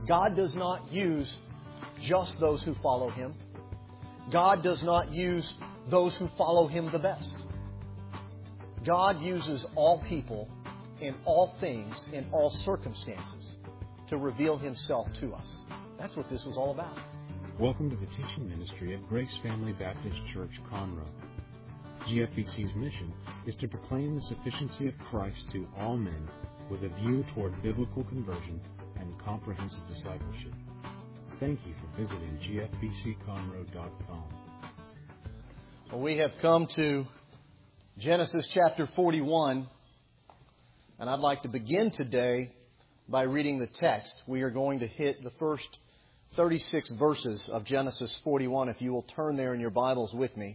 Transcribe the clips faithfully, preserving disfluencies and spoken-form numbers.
God does not use just those who follow Him. God does not use those who follow Him the best. God uses all people in all things, in all circumstances, to reveal Himself to us. That's what this was all about. Welcome to the teaching ministry of Grace Family Baptist Church, Conroe. G F B C's mission is to proclaim the sufficiency of Christ to all men with a view toward biblical conversion and comprehensive discipleship. Thank you for visiting G F B C conroe dot com. Well, we have come to Genesis chapter forty-one, and I'd like to begin today by reading the text. We are going to hit the first thirty-six verses of Genesis forty-one, if you will turn there in your Bibles with me.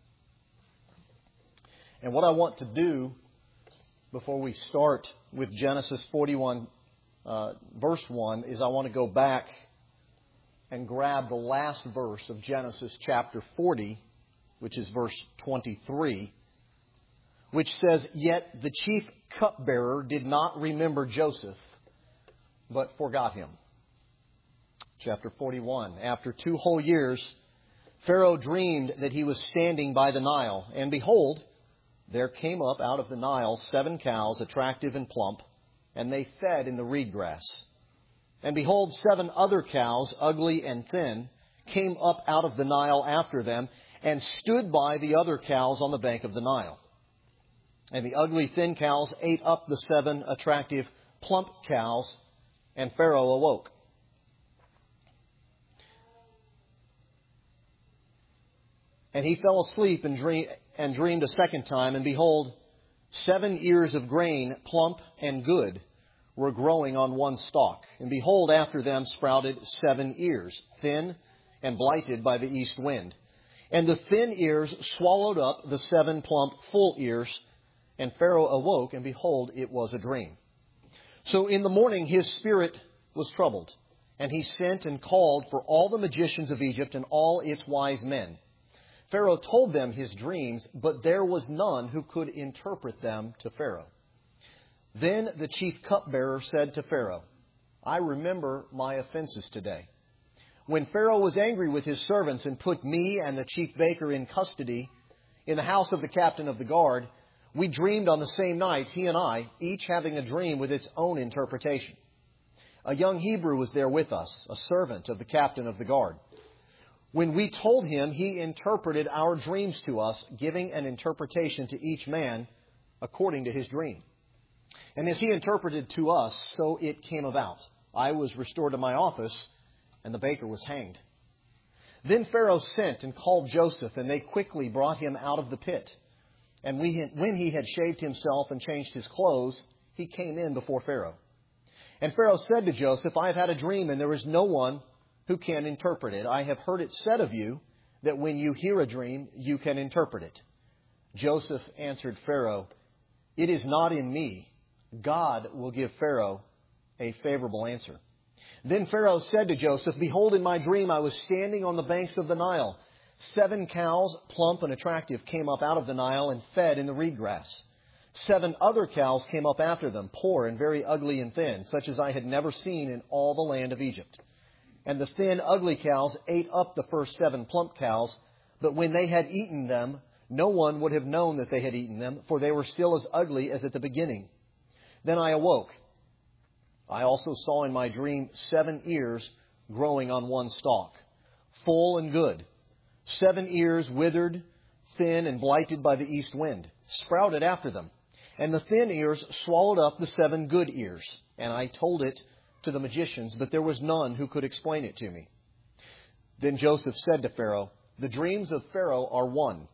And what I want to do before we start with Genesis forty-one, uh, verse one, is I want to go back and grab the last verse of Genesis chapter forty, which is verse twenty-three, which says, "Yet the chief cupbearer did not remember Joseph, but forgot him." Chapter forty-one. After two whole years, Pharaoh dreamed that he was standing by the Nile, and behold, there came up out of the Nile seven cows, attractive and plump, and they fed in the reed grass. And behold, seven other cows, ugly and thin, came up out of the Nile after them, and stood by the other cows on the bank of the Nile. And the ugly, thin cows ate up the seven attractive, plump cows, and Pharaoh awoke. And he fell asleep and, dream, and dreamed a second time, and behold, seven ears of grain, plump and good, were growing on one stalk. And behold, after them sprouted seven ears, thin and blighted by the east wind. And the thin ears swallowed up the seven plump, full ears, and Pharaoh awoke, and behold, it was a dream. So in the morning his spirit was troubled, and he sent and called for all the magicians of Egypt and all its wise men. Pharaoh told them his dreams, but there was none who could interpret them to Pharaoh. Then the chief cupbearer said to Pharaoh, "I remember my offenses today. When Pharaoh was angry with his servants and put me and the chief baker in custody in the house of the captain of the guard, we dreamed on the same night, he and I, each having a dream with its own interpretation. A young Hebrew was there with us, a servant of the captain of the guard. When we told him, he interpreted our dreams to us, giving an interpretation to each man according to his dream. And as he interpreted to us, so it came about. I was restored to my office, and the baker was hanged. Then Pharaoh sent and called Joseph, and they quickly brought him out of the pit. And we, when he had shaved himself and changed his clothes, he came in before Pharaoh. And Pharaoh said to Joseph, I have had a dream, and there is no one who can interpret it. I have heard it said of you that when you hear a dream, you can interpret it. Joseph answered Pharaoh, It is not in me. God will give Pharaoh a favorable answer. Then Pharaoh said to Joseph, Behold, in my dream I was standing on the banks of the Nile. Seven cows, plump and attractive, came up out of the Nile and fed in the reed grass. Seven other cows came up after them, poor and very ugly and thin, such as I had never seen in all the land of Egypt. And the thin, ugly cows ate up the first seven plump cows, but when they had eaten them, no one would have known that they had eaten them, for they were still as ugly as at the beginning. Then I awoke. I also saw in my dream seven ears growing on one stalk, full and good. Seven ears withered, thin, and blighted by the east wind, sprouted after them. And the thin ears swallowed up the seven good ears. And I told it to the magicians, but there was none who could explain it to me. Then Joseph said to Pharaoh, The dreams of Pharaoh are one.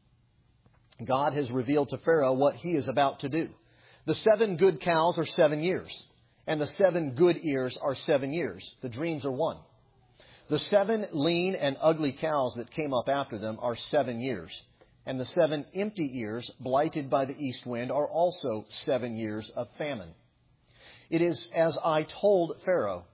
God has revealed to Pharaoh what he is about to do. The seven good cows are seven years, and the seven good ears are seven years. The dreams are one. The seven lean and ugly cows that came up after them are seven years, and the seven empty ears, blighted by the east wind, are also seven years of famine. It is as I told Pharaoh.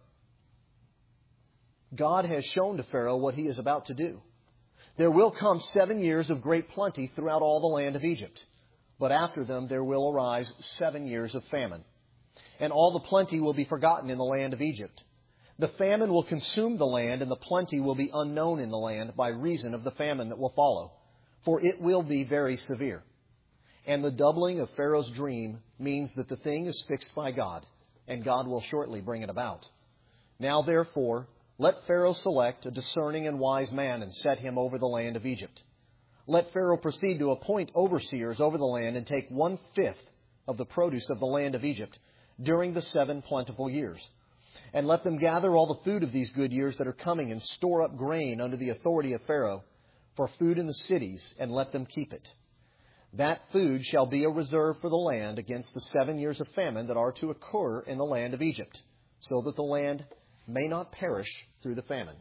God has shown to Pharaoh what he is about to do. There will come seven years of great plenty throughout all the land of Egypt, but after them there will arise seven years of famine. And all the plenty will be forgotten in the land of Egypt. The famine will consume the land, and the plenty will be unknown in the land by reason of the famine that will follow, for it will be very severe. And the doubling of Pharaoh's dream means that the thing is fixed by God, and God will shortly bring it about. Now, therefore, let Pharaoh select a discerning and wise man and set him over the land of Egypt. Let Pharaoh proceed to appoint overseers over the land and take one-fifth of the produce of the land of Egypt during the seven plentiful years. And let them gather all the food of these good years that are coming and store up grain under the authority of Pharaoh for food in the cities, and let them keep it. That food shall be a reserve for the land against the seven years of famine that are to occur in the land of Egypt, so that the land may not perish through the famine.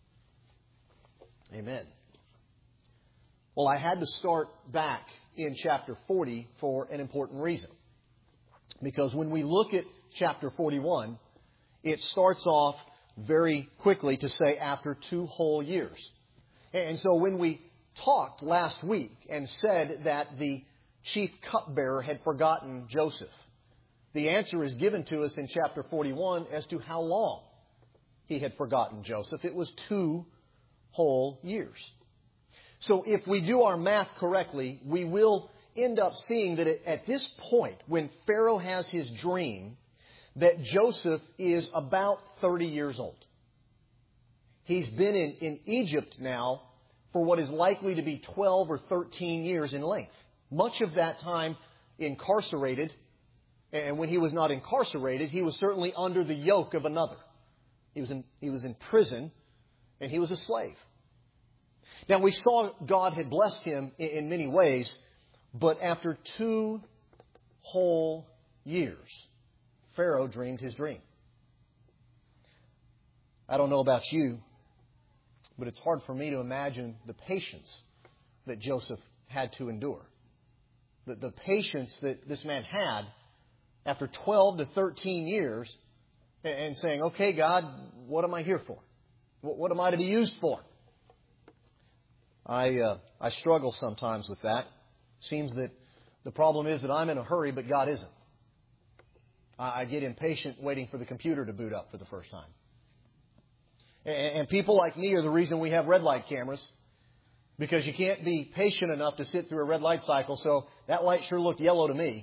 Amen. Well, I had to start back in chapter forty for an important reason. Because when we look at chapter forty-one, it starts off very quickly to say after two whole years. And so when we talked last week and said that the chief cupbearer had forgotten Joseph, the answer is given to us in chapter forty-one as to how long he had forgotten Joseph. It was two whole years. So if we do our math correctly, we will end up seeing that at this point, when Pharaoh has his dream, that Joseph is about thirty years old. He's been in, in Egypt now for what is likely to be twelve or thirteen years in length. Much of that time incarcerated, and when he was not incarcerated, he was certainly under the yoke of another. He was in, he was in prison, and he was a slave. Now, we saw God had blessed him in, in many ways, but after two whole years, Pharaoh dreamed his dream. I don't know about you, but it's hard for me to imagine the patience that Joseph had to endure. The, the patience that this man had after twelve to thirteen years and, and saying, okay, God, what am I here for? What, what am I to be used for? I, uh, I struggle sometimes with that. Seems that the problem is that I'm in a hurry, but God isn't. I get impatient waiting for the computer to boot up for the first time. And people like me are the reason we have red light cameras, because you can't be patient enough to sit through a red light cycle. So that light sure looked yellow to me.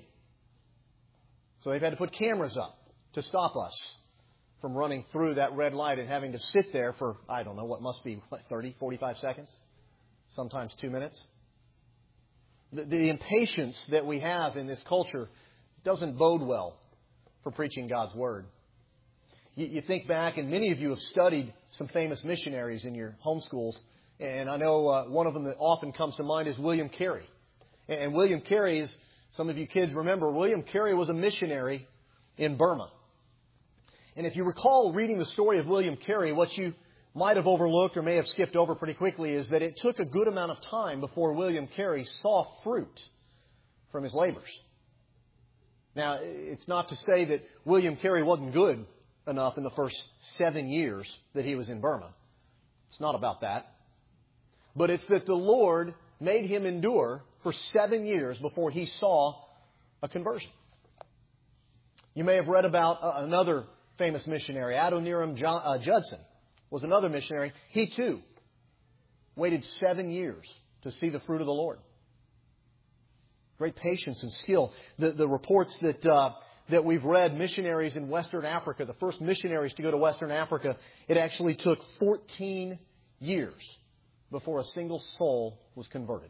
So they've had to put cameras up to stop us from running through that red light and having to sit there for, I don't know, what must be what, thirty, forty-five seconds, sometimes two minutes. The, the impatience that we have in this culture doesn't bode well for preaching God's Word. You, you think back, and many of you have studied some famous missionaries in your homeschools, and I know uh, one of them that often comes to mind is William Carey. And, and William Carey is, some of you kids remember, William Carey was a missionary in Burma. And if you recall reading the story of William Carey, what you might have overlooked or may have skipped over pretty quickly is that it took a good amount of time before William Carey saw fruit from his labors. Now, it's not to say that William Carey wasn't good enough in the first seven years that he was in Burma. It's not about that. But it's that the Lord made him endure for seven years before he saw a conversion. You may have read about another famous missionary, Adoniram Judson, was another missionary. He too waited seven years to see the fruit of the Lord. Great patience and skill. The, the reports that uh, that we've read, missionaries in Western Africa, the first missionaries to go to Western Africa, it actually took fourteen years before a single soul was converted.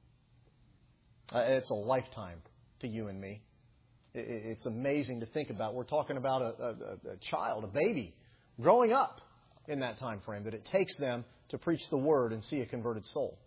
Uh, it's a lifetime to you and me. It, it's amazing to think about. We're talking about a, a, a child, a baby, growing up in that time frame, that it takes them to preach the Word and see a converted soul.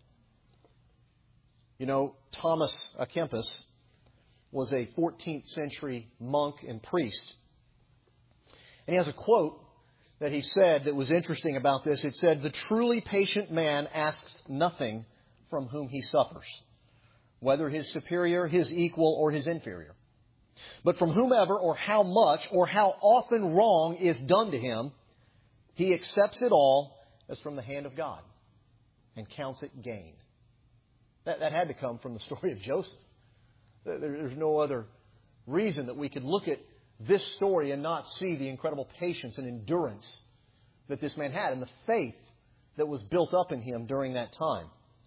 You know, Thomas à Kempis was a fourteenth century monk and priest. And he has a quote that he said that was interesting about this. It said, "The truly patient man asks nothing from whom he suffers, whether his superior, his equal, or his inferior. But from whomever or how much or how often wrong is done to him, he accepts it all as from the hand of God and counts it gain." That, that had to come from the story of Joseph. There, there's no other reason that we could look at this story and not see the incredible patience and endurance that this man had and the faith that was built up in him during that time.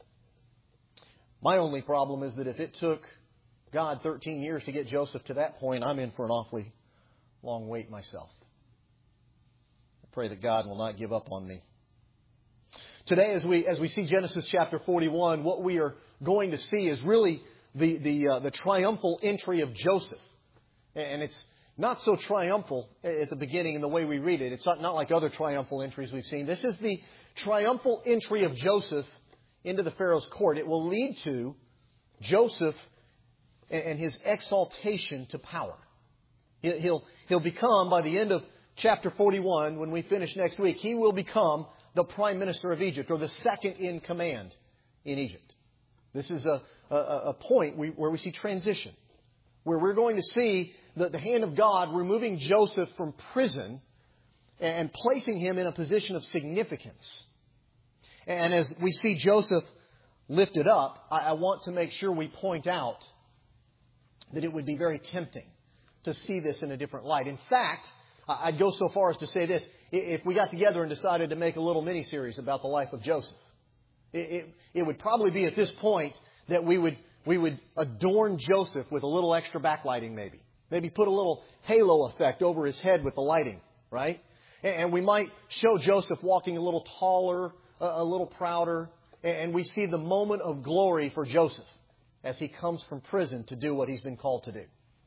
My only problem is that if it took God thirteen years to get Joseph to that point, I'm in for an awfully long wait myself. I pray that God will not give up on me. Today, as we as we see Genesis chapter forty-one, what we are going to see is really the the uh, the triumphal entry of Joseph, and it's not so triumphal at the beginning in the way we read it. It's not, not like other triumphal entries we've seen. This is the triumphal entry of Joseph into the Pharaoh's court. It will lead to Joseph and his exaltation to power. He'll, he'll become, by the end of chapter forty-one, when we finish next week, he will become the prime minister of Egypt, or the second in command in Egypt. This is a, a, a point we, where we see transition, where we're going to see the, the hand of God removing Joseph from prison and placing him in a position of significance. And as we see Joseph lifted up, I, I want to make sure we point out that it would be very tempting to see this in a different light. In fact, I'd go so far as to say this. If we got together and decided to make a little mini-series about the life of Joseph, it, it, it would probably be at this point that we would we would adorn Joseph with a little extra backlighting maybe. Maybe put a little halo effect over his head with the lighting, right? And, and we might show Joseph walking a little taller, a, a little prouder, and we see the moment of glory for Joseph as he comes from prison to do what he's been called to do.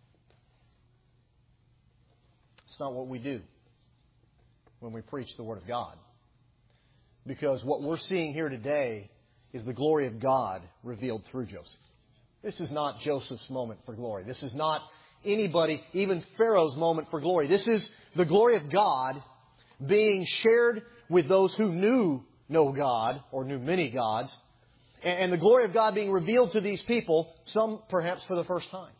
It's not what we do when we preach the Word of God. Because what we're seeing here today is the glory of God revealed through Joseph. This is not Joseph's moment for glory. This is not anybody, even Pharaoh's moment for glory. This is the glory of God being shared with those who knew no God or knew many gods. And the glory of God being revealed to these people, some perhaps for the first time.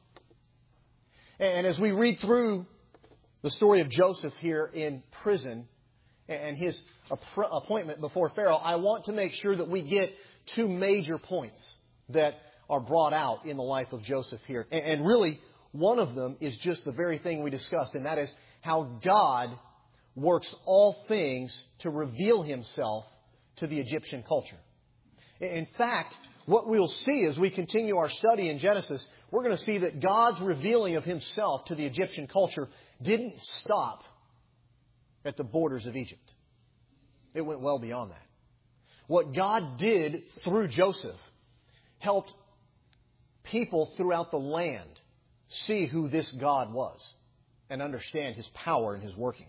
And as we read through the story of Joseph here in prison and his appointment before Pharaoh, I want to make sure that we get two major points that are brought out in the life of Joseph here. And really, one of them is just the very thing we discussed, and that is how God works all things to reveal Himself to the Egyptian culture. In fact, what we'll see as we continue our study in Genesis, we're going to see that God's revealing of Himself to the Egyptian culture didn't stop at the borders of Egypt. It went well beyond that. What God did through Joseph helped people throughout the land see who this God was and understand His power and His working.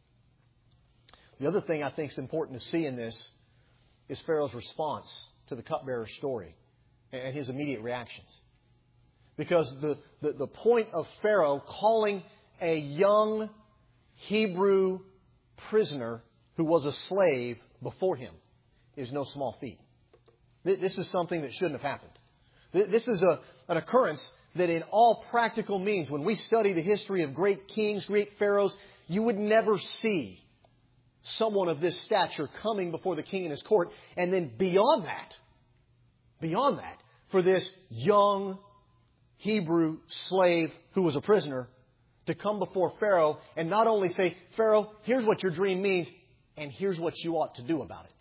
The other thing I think is important to see in this is Pharaoh's response to the cupbearer's story and his immediate reactions. Because the, the, the point of Pharaoh calling a young Hebrew prisoner who was a slave before him is no small feat. This is something that shouldn't have happened. This is a, an occurrence that in all practical means, when we study the history of great kings, great pharaohs, you would never see someone of this stature coming before the king in his court. And then beyond that, beyond that, for this young Hebrew slave who was a prisoner to come before Pharaoh and not only say, Pharaoh, here's what your dream means, and here's what you ought to do about it.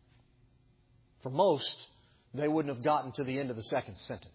For most, they wouldn't have gotten to the end of the second sentence.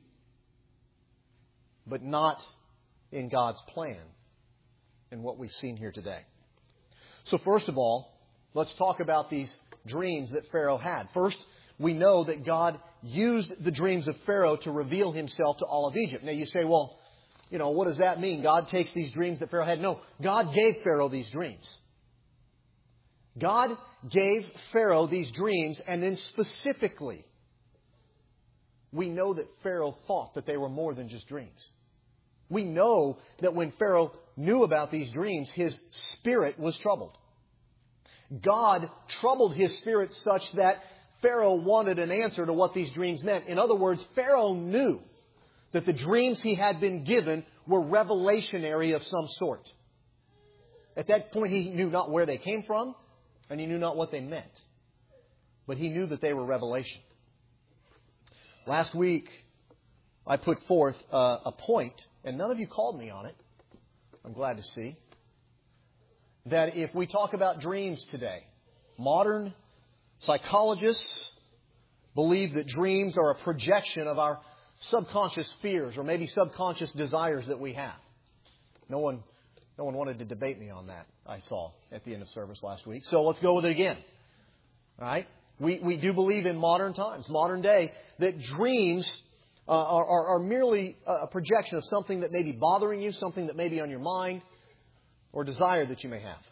But not in God's plan and what we've seen here today. So first of all, let's talk about these dreams that Pharaoh had. First, we know that God used the dreams of Pharaoh to reveal Himself to all of Egypt. Now you say, well, you know, what does that mean? God takes these dreams that Pharaoh had? No, God gave Pharaoh these dreams. God gave Pharaoh these dreams, and then specifically, we know that Pharaoh thought that they were more than just dreams. We know that when Pharaoh knew about these dreams, his spirit was troubled. God troubled his spirit such that Pharaoh wanted an answer to what these dreams meant. In other words, Pharaoh knew that the dreams he had been given were revelationary of some sort. At that point, he knew not where they came from, and he knew not what they meant. But he knew that they were revelation. Last week, I put forth uh, a point, and none of you called me on it. I'm glad to see. that if we talk about dreams today, modern psychologists believe that dreams are a projection of our subconscious fears or maybe subconscious desires that we have. No one, no one wanted to debate me on that, I saw at the end of service last week. So let's go with it again. All right? We, we do believe in modern times, modern day, that dreams uh, are, are, are merely a projection of something that may be bothering you, something that may be on your mind, or desire that you may have.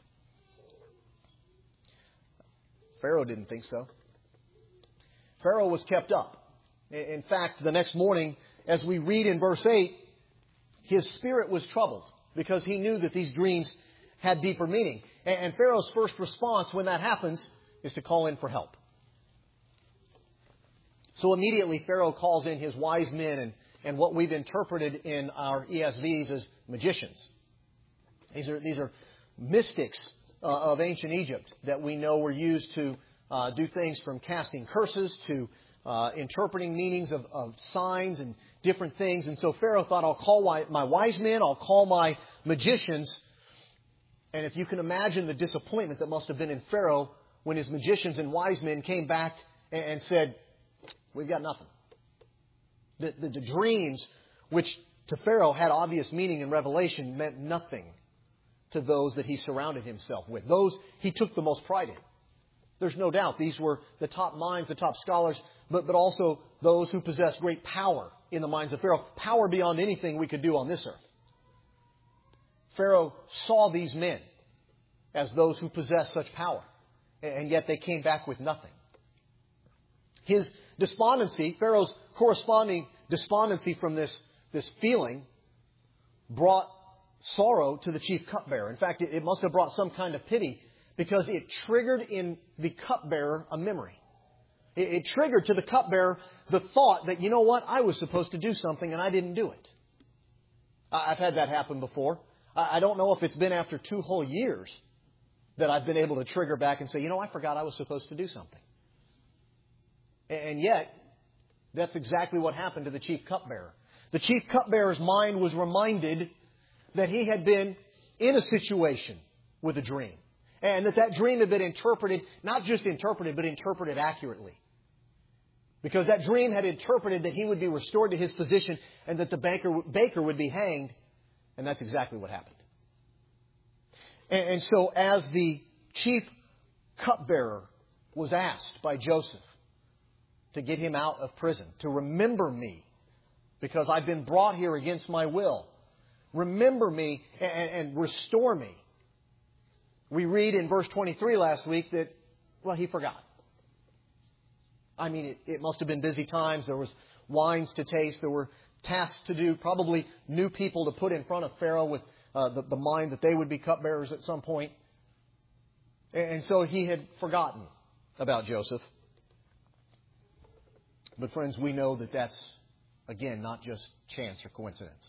Pharaoh didn't think so. Pharaoh was kept up. In fact, the next morning, as we read in verse eight, his spirit was troubled because he knew that these dreams had deeper meaning. And Pharaoh's first response when that happens is to call in for help. So immediately Pharaoh calls in his wise men and, and what we've interpreted in our E S Vs as magicians. These are, these are mystics uh, of ancient Egypt that we know were used to uh, do things from casting curses to uh, interpreting meanings of, of signs and different things. And so Pharaoh thought, I'll call my wise men, I'll call my magicians. And if you can imagine the disappointment that must have been in Pharaoh when his magicians and wise men came back and, and said, we've got nothing. The, the, the dreams, which to Pharaoh had obvious meaning in Revelation, meant nothing to those that he surrounded himself with. Those he took the most pride in. There's no doubt these were the top minds, the top scholars, but, but also those who possessed great power in the minds of Pharaoh. Power beyond anything we could do on this earth. Pharaoh saw these men as those who possessed such power, and yet they came back with nothing. His despondency, Pharaoh's corresponding despondency from this, this feeling, brought sorrow to the chief cupbearer. In fact, it, it must have brought some kind of pity because it triggered in the cupbearer a memory. It, it triggered to the cupbearer the thought that, you know what, I was supposed to do something and I didn't do it. I, I've had that happen before. I, I don't know if it's been after two whole years that I've been able to trigger back and say, you know, I forgot I was supposed to do something. And, and yet, that's exactly what happened to the chief cupbearer. The chief cupbearer's mind was reminded that he had been in a situation with a dream. And that that dream had been interpreted, not just interpreted, but interpreted accurately. Because that dream had interpreted that he would be restored to his position and that the baker, baker would be hanged. And that's exactly what happened. And, and so as the chief cupbearer was asked by Joseph to get him out of prison, to remember me, because I've been brought here against my will. Remember me and, and restore me. We read in verse twenty-three last week that, well, he forgot. I mean, it, it must have been busy times. There was wines to taste. There were tasks to do. Probably new people to put in front of Pharaoh with uh, the, the mind that they would be cupbearers at some point. And, and so he had forgotten about Joseph. But friends, we know that that's, again, not just chance or coincidence.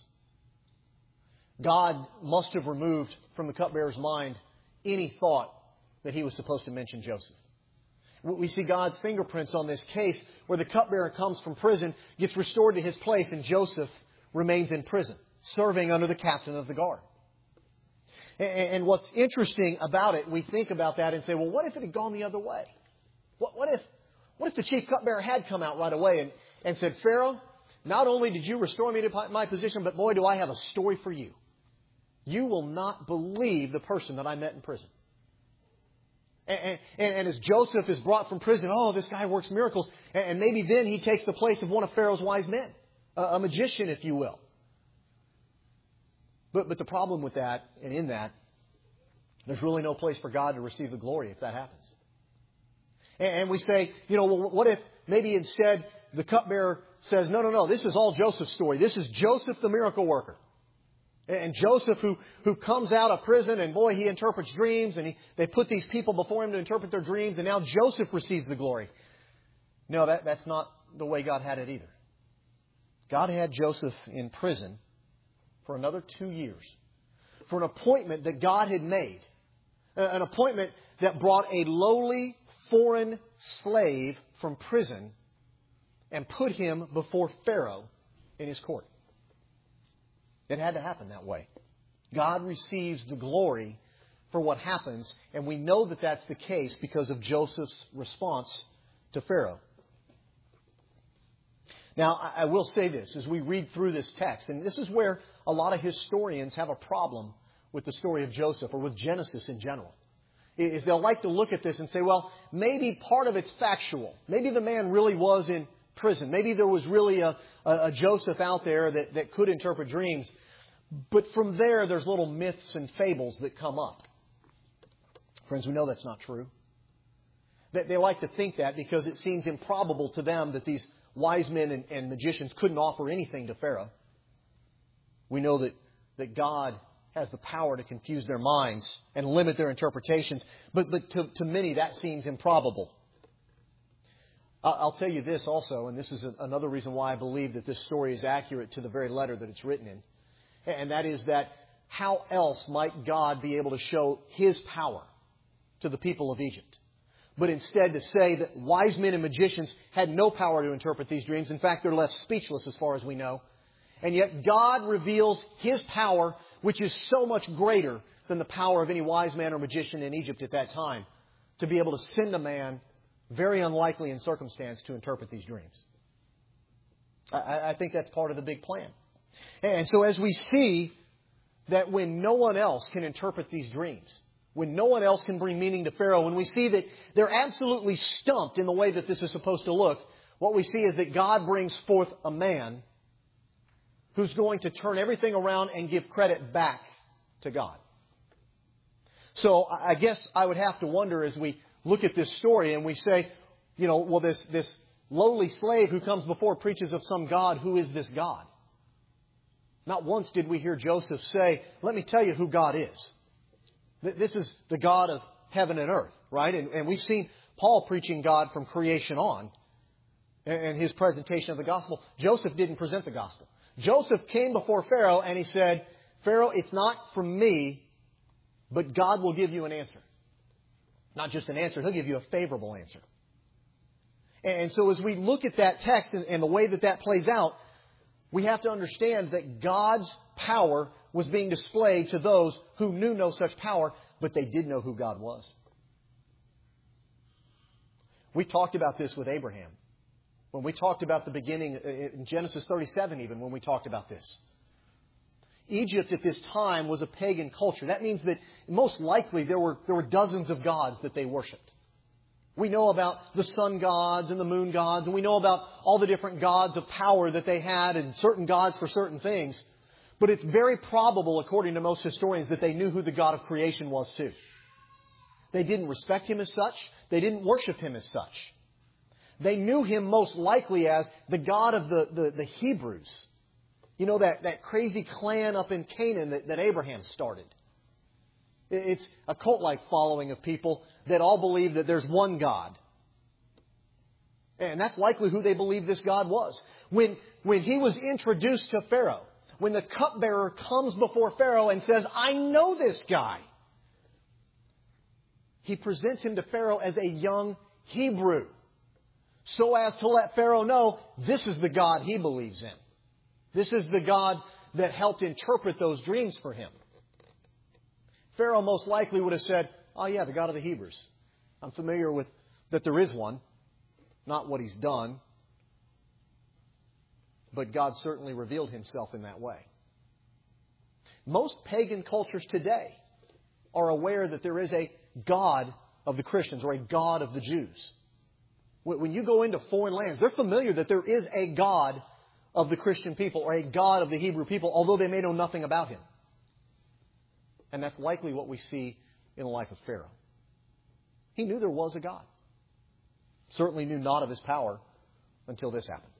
God must have removed from the cupbearer's mind any thought that he was supposed to mention Joseph. We see God's fingerprints on this case where the cupbearer comes from prison, gets restored to his place, and Joseph remains in prison, serving under the captain of the guard. And what's interesting about it, we think about that and say, well, what if it had gone the other way? What, what if what if the chief cupbearer had come out right away and, and said, Pharaoh, not only did you restore me to my position, but boy, do I have a story for you. You will not believe the person that I met in prison. And, and, and as Joseph is brought from prison, oh, this guy works miracles. And, and maybe then he takes the place of one of Pharaoh's wise men, a, a magician, if you will. But, but the problem with that, and in that, there's really no place for God to receive the glory if that happens. And, and we say, you know, well, what if maybe instead the cupbearer says, no, no, no, this is all Joseph's story. This is Joseph the miracle worker. And Joseph, who, who comes out of prison, and boy, he interprets dreams, and he, they put these people before him to interpret their dreams, and now Joseph receives the glory. No, that, that's not the way God had it either. God had Joseph in prison for another two years for an appointment that God had made. An appointment that brought a lowly foreign slave from prison and put him before Pharaoh in his court. It had to happen that way. God receives the glory for what happens. And we know that that's the case because of Joseph's response to Pharaoh. Now, I will say this as we read through this text, and this is where a lot of historians have a problem with the story of Joseph or with Genesis in general, is they'll like to look at this and say, well, maybe part of it's factual. Maybe the man really was in prison. Maybe there was really a, a, a Joseph out there that, that could interpret dreams. But from there, there's little myths and fables that come up. Friends, we know that's not true. They, they like to think that because it seems improbable to them that these wise men and, and magicians couldn't offer anything to Pharaoh. We know that, that God has the power to confuse their minds and limit their interpretations. But, but to, to many, that seems improbable. I'll tell you this also, and this is another reason why I believe that this story is accurate to the very letter that it's written in. And that is that how else might God be able to show His power to the people of Egypt? But instead to say that wise men and magicians had no power to interpret these dreams. In fact, they're left speechless as far as we know. And yet God reveals His power, which is so much greater than the power of any wise man or magician in Egypt at that time, to be able to send a man very unlikely in circumstance to interpret these dreams. I, I think that's part of the big plan. And so as we see that when no one else can interpret these dreams, when no one else can bring meaning to Pharaoh, when we see that they're absolutely stumped in the way that this is supposed to look, what we see is that God brings forth a man who's going to turn everything around and give credit back to God. So I guess I would have to wonder as we look at this story and we say, you know, well, this, this lowly slave who comes before preaches of some God. Who is this God? Not once did we hear Joseph say, let me tell you who God is. This is the God of heaven and earth, right? And, and we've seen Paul preaching God from creation on and his presentation of the gospel. Joseph didn't present the gospel. Joseph came before Pharaoh and he said, Pharaoh, it's not from me, but God will give you an answer. Not just an answer, He'll give you a favorable answer. And so as we look at that text and, and the way that that plays out, we have to understand that God's power was being displayed to those who knew no such power, but they did know who God was. We talked about this with Abraham. When we talked about the beginning, in Genesis thirty-seven even, when we talked about this. Egypt at this time was a pagan culture. That means that most likely there were, there were dozens of gods that they worshipped. We know about the sun gods and the moon gods, and we know about all the different gods of power that they had and certain gods for certain things. But it's very probable, according to most historians, that they knew who the God of creation was too. They didn't respect Him as such. They didn't worship Him as such. They knew Him most likely as the God of the, the, the Hebrews. You know, that, that crazy clan up in Canaan that, that Abraham started. It's a cult-like following of people that all believe that there's one God. And that's likely who they believed this God was. When, when he was introduced to Pharaoh, when the cupbearer comes before Pharaoh and says, I know this guy, he presents him to Pharaoh as a young Hebrew, so as to let Pharaoh know this is the God he believes in. This is the God that helped interpret those dreams for him. Pharaoh most likely would have said, oh yeah, the God of the Hebrews. I'm familiar with that there is one. Not what He's done. But God certainly revealed Himself in that way. Most pagan cultures today are aware that there is a God of the Christians or a God of the Jews. When you go into foreign lands, they're familiar that there is a God of the Christian people or a God of the Hebrew people, although they may know nothing about Him. And that's likely what we see in the life of Pharaoh. He knew there was a God. Certainly knew not of His power until this happened.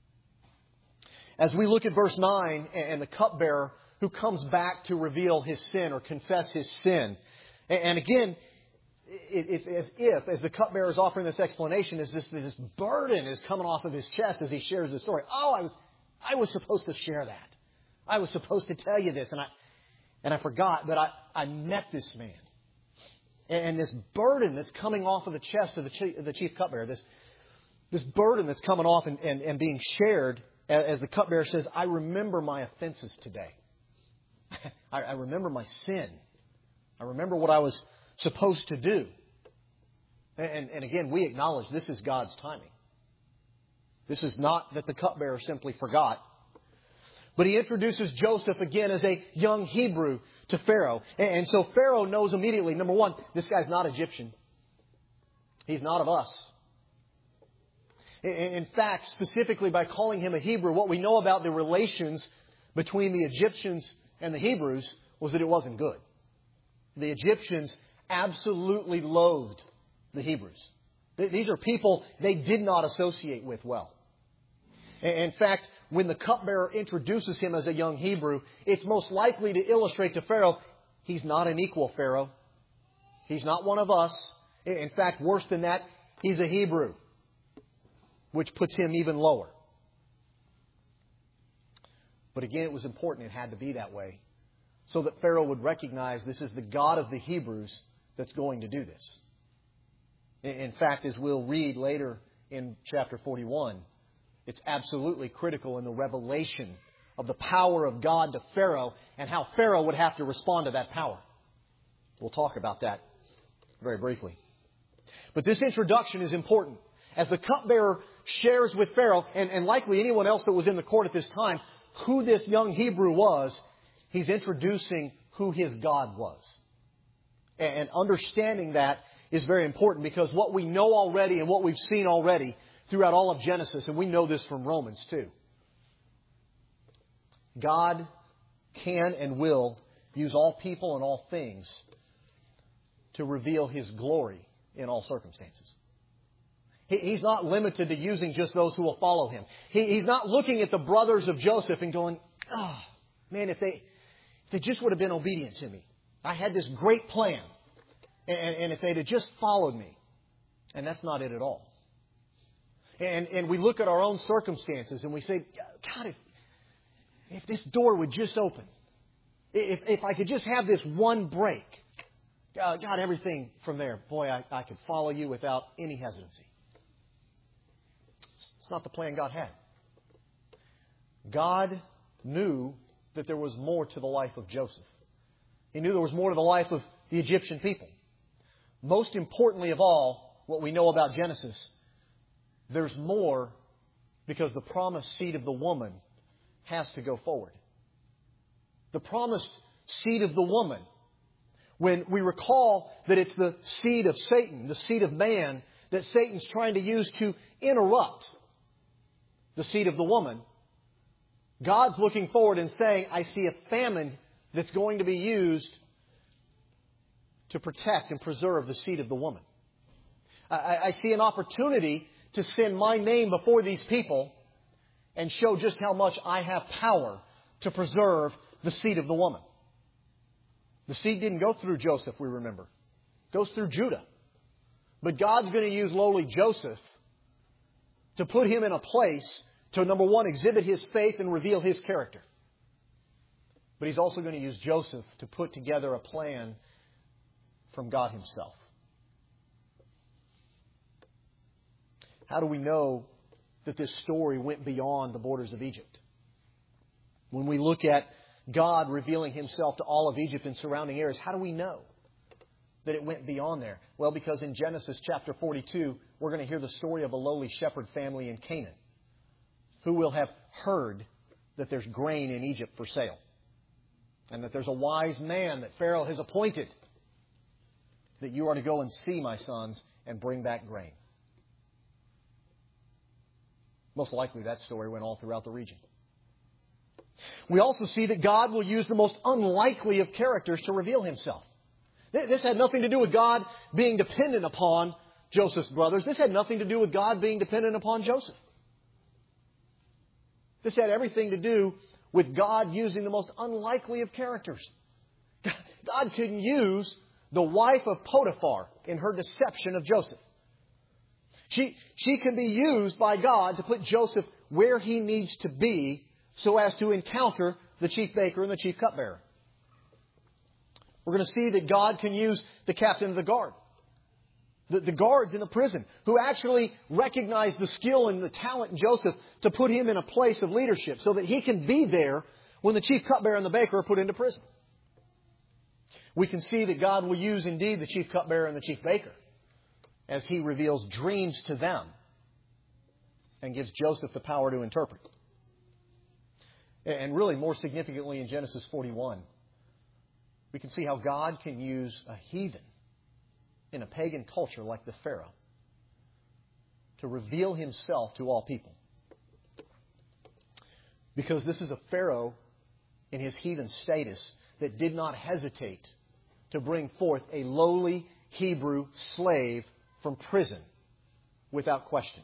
As we look at verse nine and the cupbearer who comes back to reveal his sin or confess his sin. And again, it's as if, as the cupbearer is offering this explanation, as this, this burden is coming off of his chest as he shares the story. Oh, I was, I was supposed to share that. I was supposed to tell you this, and I, and I forgot that I, I met this man. And this burden that's coming off of the chest of the chief, the chief cupbearer, this, this burden that's coming off and, and, and being shared, as the cupbearer says, I remember my offenses today. I, I remember my sin. I remember what I was supposed to do. And, and again, we acknowledge this is God's timing. This is not that the cupbearer simply forgot. But he introduces Joseph again as a young Hebrew to Pharaoh. And so Pharaoh knows immediately, number one, this guy's not Egyptian. He's not of us. In fact, specifically by calling him a Hebrew, what we know about the relations between the Egyptians and the Hebrews was that it wasn't good. The Egyptians absolutely loathed the Hebrews. These are people they did not associate with well. In fact, when the cupbearer introduces him as a young Hebrew, it's most likely to illustrate to Pharaoh, he's not an equal, Pharaoh. He's not one of us. In fact, worse than that, he's a Hebrew, which puts him even lower. But again, it was important it had to be that way, so that Pharaoh would recognize this is the God of the Hebrews that's going to do this. In fact, as we'll read later in chapter forty-one, it's absolutely critical in the revelation of the power of God to Pharaoh and how Pharaoh would have to respond to that power. We'll talk about that very briefly. But this introduction is important. As the cupbearer shares with Pharaoh, and, and likely anyone else that was in the court at this time, who this young Hebrew was, he's introducing who his God was. And understanding that is very important, because what we know already and what we've seen already throughout all of Genesis, and we know this from Romans too, God can and will use all people and all things to reveal His glory in all circumstances. He's not limited to using just those who will follow Him. He's not looking at the brothers of Joseph and going, oh, man, if they, if they just would have been obedient to me. I had this great plan. And, and if they'd have just followed me. And that's not it at all. And, and we look at our own circumstances and we say, God, if, if this door would just open. If, if I could just have this one break. Uh, God, everything from there, boy, I, I could follow you without any hesitancy. It's not the plan God had. God knew that there was more to the life of Joseph. He knew there was more to the life of the Egyptian people. Most importantly of all, what we know about Genesis, there's more because the promised seed of the woman has to go forward. The promised seed of the woman, when we recall that it's the seed of Satan, the seed of man, that Satan's trying to use to interrupt the seed of the woman, God's looking forward and saying, I see a famine that's going to be used to protect and preserve the seed of the woman. I, I see an opportunity to send my name before these people and show just how much I have power to preserve the seed of the woman. The seed didn't go through Joseph, we remember. It goes through Judah. But God's going to use lowly Joseph to put him in a place to, number one, exhibit his faith and reveal his character. But He's also going to use Joseph to put together a plan from God Himself. How do we know that this story went beyond the borders of Egypt? When we look at God revealing Himself to all of Egypt and surrounding areas, how do we know that it went beyond there? Well, because in Genesis chapter forty-two, we're going to hear the story of a lowly shepherd family in Canaan who will have heard that there's grain in Egypt for sale and that there's a wise man that Pharaoh has appointed that you are to go and see, my sons, and bring back grain. Most likely that story went all throughout the region. We also see that God will use the most unlikely of characters to reveal Himself. This had nothing to do with God being dependent upon Joseph's brothers. This had nothing to do with God being dependent upon Joseph. This had everything to do with God using the most unlikely of characters. God could use the wife of Potiphar in her deception of Joseph. She, she can be used by God to put Joseph where he needs to be so as to encounter the chief baker and the chief cupbearer. We're going to see that God can use the captain of the guard, the, the guards in the prison, who actually recognize the skill and the talent in Joseph to put him in a place of leadership so that he can be there when the chief cupbearer and the baker are put into prison. We can see that God will use indeed the chief cupbearer and the chief baker as He reveals dreams to them and gives Joseph the power to interpret. And really, more significantly in Genesis forty-one, we can see how God can use a heathen in a pagan culture like the Pharaoh to reveal Himself to all people. Because this is a Pharaoh in his heathen status that did not hesitate to bring forth a lowly Hebrew slave from prison without question.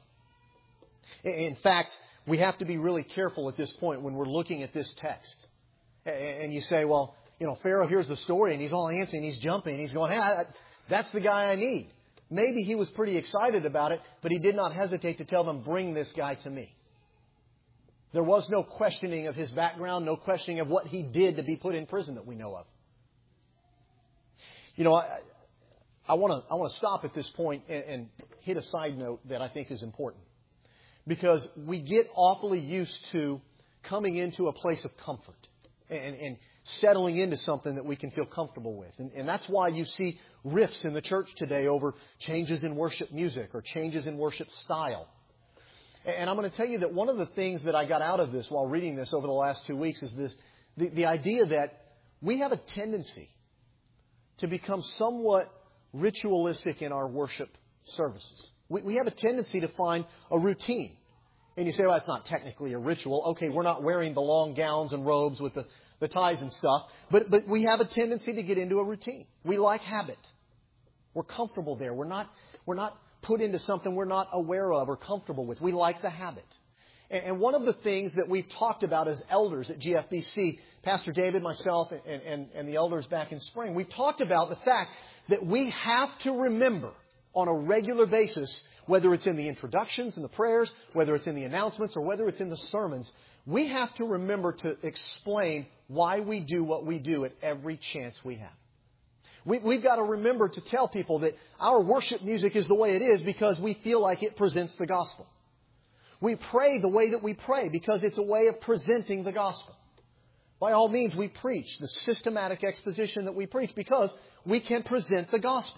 In fact, we have to be really careful at this point when we're looking at this text. And you say, well, you know, Pharaoh hears the story and he's all antsy and he's jumping. He's going, hey, that's the guy I need. Maybe he was pretty excited about it, but he did not hesitate to tell them, bring this guy to me. There was no questioning of his background, no questioning of what he did to be put in prison that we know of. You know, I, I want to I want to stop at this point and, and hit a side note that I think is important. Because we get awfully used to coming into a place of comfort and, and settling into something that we can feel comfortable with. And, and that's why you see rifts in the church today over changes in worship music or changes in worship style. And I'm going to tell you that one of the things that I got out of this while reading this over the last two weeks is this, the, the idea that we have a tendency to become somewhat ritualistic in our worship services. We, we have a tendency to find a routine. And you say, well, it's not technically a ritual. Okay, we're not wearing the long gowns and robes with the, the ties and stuff. But, but we have a tendency to get into a routine. We like habit. We're comfortable there. We're not, we're not put into something we're not aware of or comfortable with. We like the habit. And, and one of the things that we've talked about as elders at G F B C, Pastor David, myself, and, and, and the elders back in spring, we've talked about the fact that we have to remember on a regular basis, whether it's in the introductions and the prayers, whether it's in the announcements, or whether it's in the sermons, we have to remember to explain why we do what we do at every chance we have. We, we've got to remember to tell people that our worship music is the way it is because we feel like it presents the gospel. We pray the way that we pray because it's a way of presenting the gospel. By all means, we preach the systematic exposition that we preach because we can present the gospel.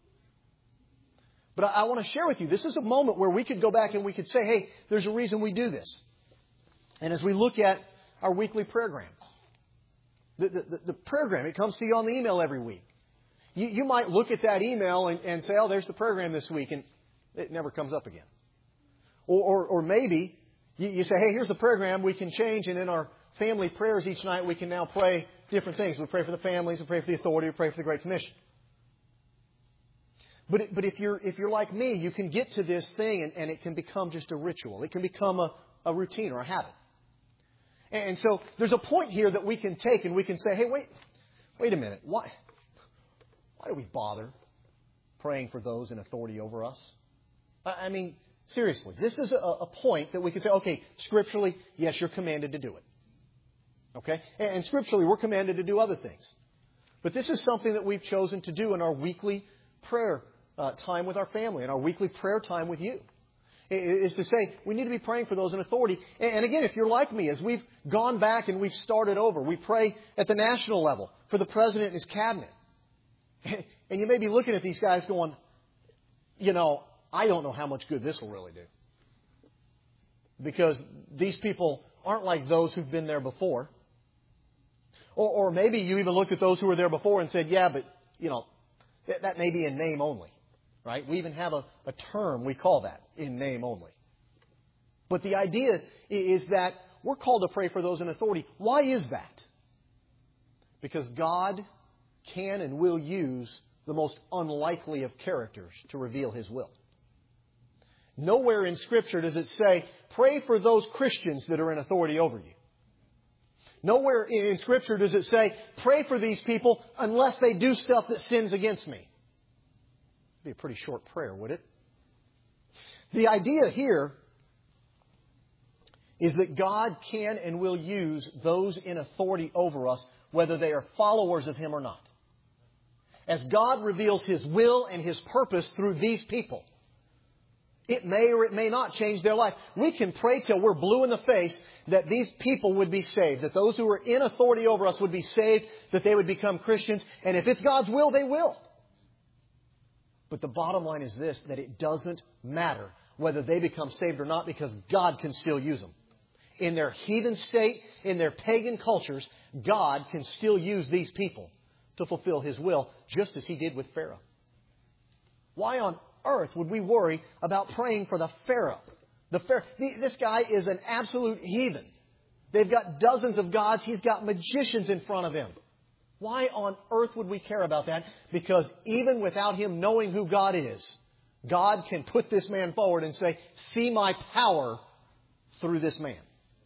But I, I want to share with you, this is a moment where we could go back and we could say, hey, there's a reason we do this. And as we look at our weekly program, the, the, the program, it comes to you on the email every week. You, you might look at that email and, and say, oh, there's the program this week, and it never comes up again. Or, or, or maybe you, you say, hey, here's the program, we can change, and in our family prayers each night, we can now pray different things. We pray for the families, we pray for the authority, we pray for the Great Commission. But it, but if you're if you're like me, you can get to this thing and, and it can become just a ritual. It can become a, a routine or a habit. And so there's a point here that we can take and we can say, hey, wait, wait a minute. Why, why do we bother praying for those in authority over us? I mean, seriously, this is a, a point that we can say, okay, scripturally, yes, you're commanded to do it. Okay? And, and scripturally, we're commanded to do other things. But this is something that we've chosen to do in our weekly prayer uh, time with our family and our weekly prayer time with you. It is to say, we need to be praying for those in authority. And, and again, if you're like me, as we've gone back and we've started over, we pray at the national level for the President and his cabinet. And you may be looking at these guys going, you know, I don't know how much good this will really do. Because these people aren't like those who've been there before. Or, or maybe you even looked at those who were there before and said, yeah, but, you know, that, that may be in name only. Right? We even have a, a term, we call that, in name only. But the idea is that we're called to pray for those in authority. Why is that? Because God can and will use the most unlikely of characters to reveal His will. Nowhere in Scripture does it say, pray for those Christians that are in authority over you. Nowhere in Scripture does it say, pray for these people unless they do stuff that sins against me. It'd be a pretty short prayer, would it? The idea here is that God can and will use those in authority over us, whether they are followers of Him or not. As God reveals His will and His purpose through these people, It may or it may not change their life. We can pray till we're blue in the face that these people would be saved, that those who are in authority over us would be saved, that they would become Christians. And if it's God's will, they will. But the bottom line is this, that it doesn't matter whether they become saved or not, because God can still use them. In their heathen state, in their pagan cultures, God can still use these people to fulfill His will, just as He did with Pharaoh. Why on earth would we worry about praying for the Pharaoh? The Pharaoh, this guy is an absolute heathen. They've got dozens of gods. He's got magicians in front of him. Why on earth would we care about that? Because even without him knowing who God is, God can put this man forward and say, see my power through this man.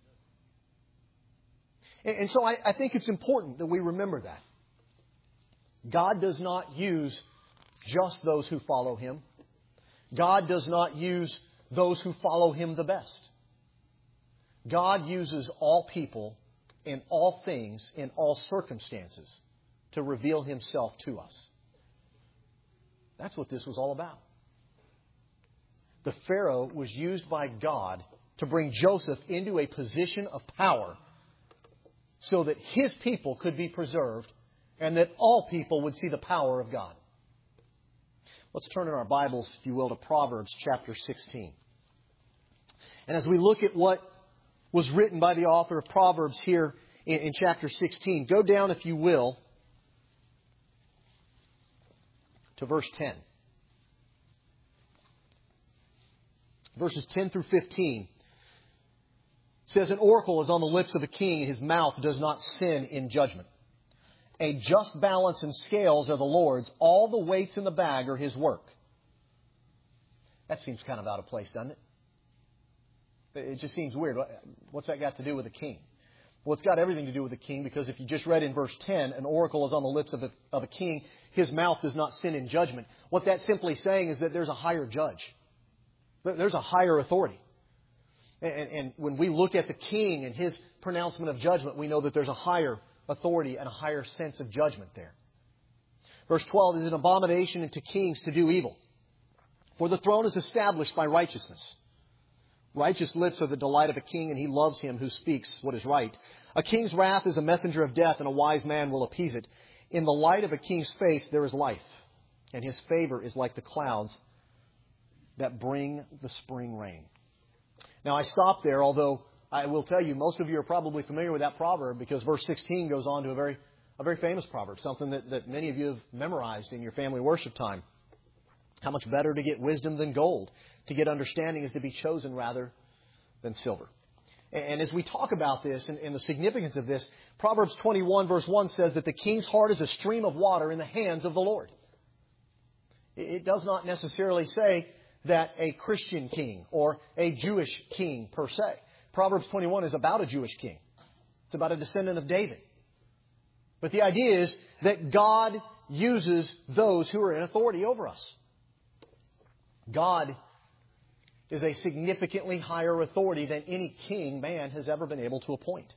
And so I, I think it's important that we remember that. God does not use just those who follow Him. God does not use those who follow Him the best. God uses all people in all things, in all circumstances, to reveal Himself to us. That's what this was all about. The Pharaoh was used by God to bring Joseph into a position of power so that his people could be preserved and that all people would see the power of God. Let's turn in our Bibles, if you will, to Proverbs chapter sixteen. And as we look at what was written by the author of Proverbs here in, in chapter sixteen, go down, if you will, to verse ten. Verses ten through fifteen says, an oracle is on the lips of a king, and his mouth does not sin in judgment. A just balance and scales are the Lord's. All the weights in the bag are His work. That seems kind of out of place, doesn't it? It just seems weird. What's that got to do with a king? Well, it's got everything to do with a king, because if you just read in verse ten, an oracle is on the lips of a, of a king, his mouth does not sin in judgment. What that's simply saying is that there's a higher judge. There's a higher authority. And, and when we look at the king and his pronouncement of judgment, we know that there's a higher authority and a higher sense of judgment there. Verse twelve is an abomination unto kings to do evil, for the throne is established by righteousness. Righteous lips are the delight of a king, and he loves him who speaks what is right. A king's wrath is a messenger of death, and a wise man will appease it. In the light of a king's face there is life, and his favor is like the clouds that bring the spring rain. Now, I stop there, although I will tell you, most of you are probably familiar with that proverb, because verse sixteen goes on to a very a very famous proverb, something that, that many of you have memorized in your family worship time. How much better to get wisdom than gold. To get understanding is to be chosen rather than silver. And, and as we talk about this and, and the significance of this, Proverbs twenty-one verse one says that the king's heart is a stream of water in the hands of the Lord. It, it does not necessarily say that a Christian king or a Jewish king per se. Proverbs twenty-one is about a Jewish king. It's about a descendant of David. But the idea is that God uses those who are in authority over us. God is a significantly higher authority than any king man has ever been able to appoint.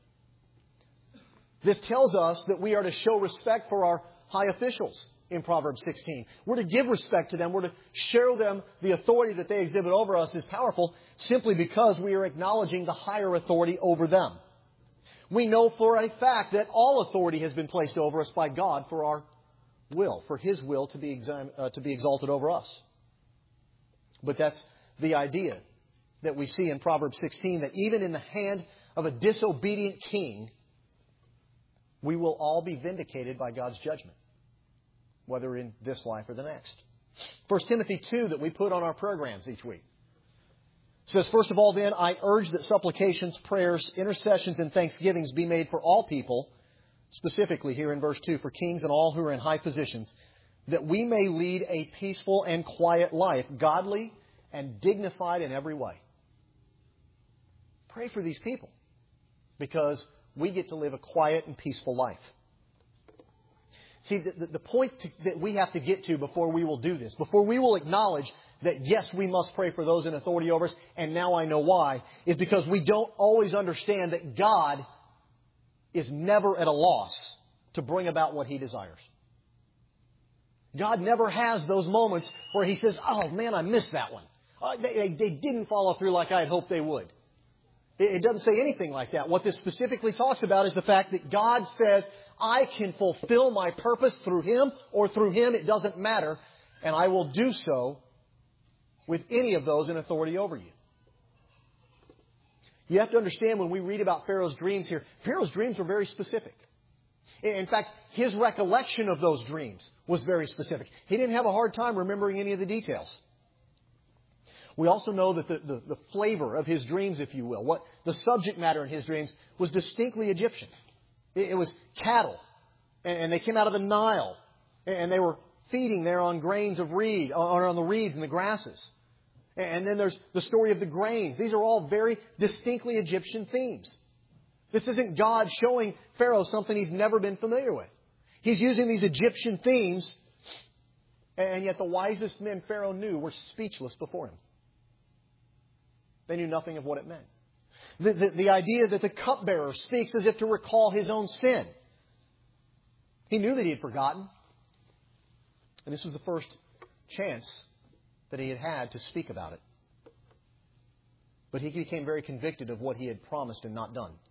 This tells us that we are to show respect for our high officials in Proverbs sixteen. We're to give respect to them. We're to show them the authority that they exhibit over us is powerful simply because we are acknowledging the higher authority over them. We know for a fact that all authority has been placed over us by God for our will, for His will to be, exam- uh, to be exalted over us. But that's the idea that we see in Proverbs sixteen, that even in the hand of a disobedient king, we will all be vindicated by God's judgment, whether in this life or the next. First Timothy two that we put on our programs each week says, first of all, then, I urge that supplications, prayers, intercessions, and thanksgivings be made for all people, specifically here in verse two, for kings and all who are in high positions, that we may lead a peaceful and quiet life, godly and dignified in every way. Pray for these people, because we get to live a quiet and peaceful life. See, the, the point to, that we have to get to before we will do this, before we will acknowledge that, yes, we must pray for those in authority over us, and now I know why, is because we don't always understand that God is never at a loss to bring about what He desires. God never has those moments where He says, oh, man, I missed that one. Uh, they, they, they didn't follow through like I had hoped they would. It, it doesn't say anything like that. What this specifically talks about is the fact that God says, I can fulfill my purpose through him or through him. It doesn't matter. And I will do so with any of those in authority over you. You have to understand when we read about Pharaoh's dreams here, Pharaoh's dreams were very specific. In fact, his recollection of those dreams was very specific. He didn't have a hard time remembering any of the details. We also know that the, the, the flavor of his dreams, if you will, what the subject matter in his dreams was distinctly Egyptian. It, it was cattle, and, and they came out of the Nile, and they were feeding there on grains of reed, or on the reeds and the grasses. And then there's the story of the grains. These are all very distinctly Egyptian themes. This isn't God showing Pharaoh something he's never been familiar with. He's using these Egyptian themes, and yet the wisest men Pharaoh knew were speechless before him. They knew nothing of what it meant. The, the, the idea that the cupbearer speaks as if to recall his own sin. He knew that he had forgotten. And this was the first chance that he had had to speak about it. But he became very convicted of what he had promised and not done.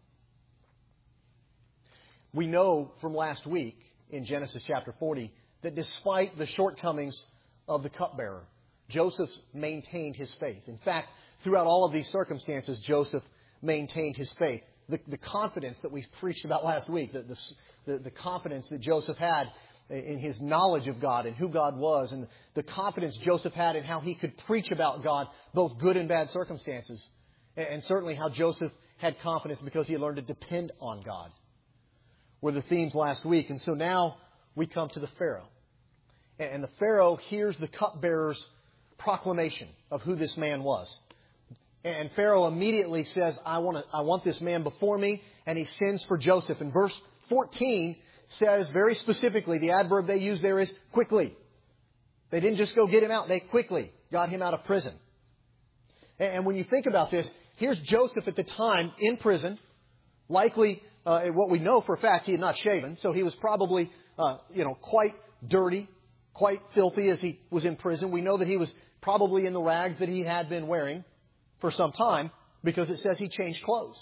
We know from last week in Genesis chapter forty that despite the shortcomings of the cupbearer, Joseph maintained his faith. In fact, throughout all of these circumstances, Joseph maintained his faith. The, the confidence that we preached about last week, the, the, the confidence that Joseph had in his knowledge of God and who God was, and the confidence Joseph had in how he could preach about God, both good and bad circumstances. And certainly how Joseph had confidence because he had learned to depend on God, were the themes last week. And so now we come to the Pharaoh. And the Pharaoh hears the cupbearer's proclamation of who this man was. And Pharaoh immediately says, I want to, I want this man before me. And he sends for Joseph. And verse fourteen says very specifically, the adverb they use there is quickly. They didn't just go get him out. They quickly got him out of prison. And when you think about this, here's Joseph at the time in prison. Likely, uh, what we know for a fact, he had not shaven. So he was probably, uh, you know, quite dirty, quite filthy as he was in prison. We know that he was probably in the rags that he had been wearing for some time because it says he changed clothes.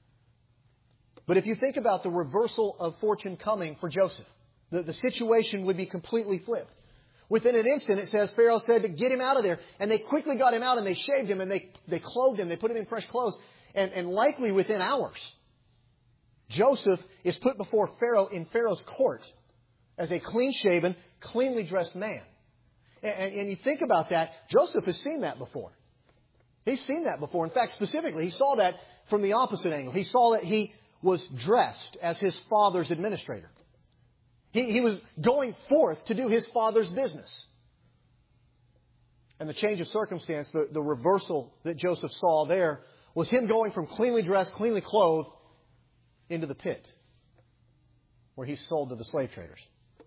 But if you think about the reversal of fortune coming for Joseph, the, the situation would be completely flipped. Within an instant, it says Pharaoh said to get him out of there. And they quickly got him out and they shaved him and they, they clothed him. They put him in fresh clothes. And, and likely within hours, Joseph is put before Pharaoh in Pharaoh's court as a clean-shaven, cleanly dressed man. And, and, and you think about that, Joseph has seen that before. He's seen that before. In fact, specifically, he saw that from the opposite angle. He saw that he was dressed as his father's administrator. He, he was going forth to do his father's business. And the change of circumstance, the, the reversal that Joseph saw there, was him going from cleanly dressed, cleanly clothed, into the pit, where he's sold to the slave traders.